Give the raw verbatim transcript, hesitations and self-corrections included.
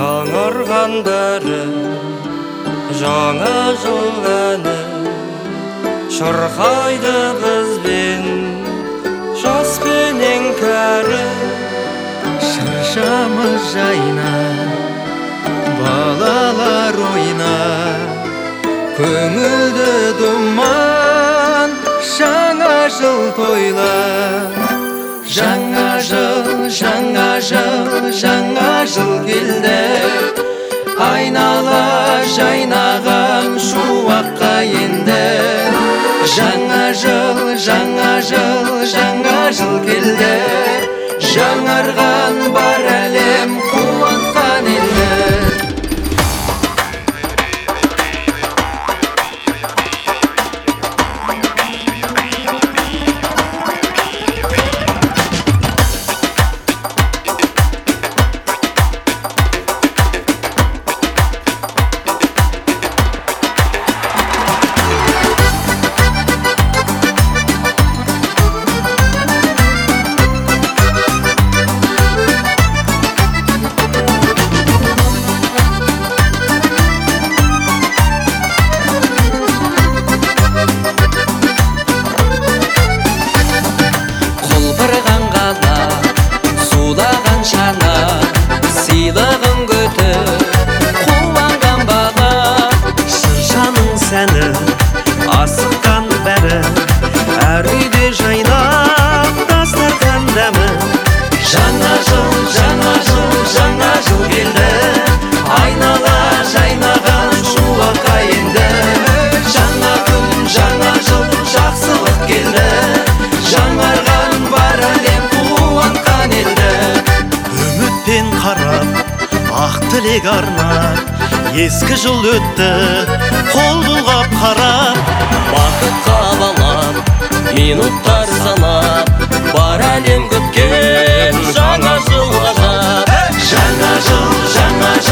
жаңарған бәрі жаңа жыл әні шырқайды бізбен жас пенен кәрі. Шыршамыз жайна, балалар ойна, көңілді думан, жаңа жыл тойла. Жаңа жыл, жаңа жыл, жаңа жыл келді, айнала жайнаған шуаққа енді. Жаңа жыл, жаңа жыл, жаңа жыл келді, жаңарған бар әлем қуантқан елді. Сыйлығын күтіп, қуанған бала, шыршаның сәні, асыққан бәрі, әр үйде жайнап, дастархан дәмі. Жаңа жыл, жаңа жыл, жаңа жыл келді, айнала жайнаған шуаққа енді. Жаңа күн, жаңа жыл, жақсылық келді, жаңарған бар әлем қуантқан елді. Үмітпен қарап, ақ тілек арнап, ескі жыл өтті, қол бұлғап қарап. Бақытқа балап, минуттар санап, бар әлем күткен жаңа жыл ғажап. Жаңа жыл, жаңа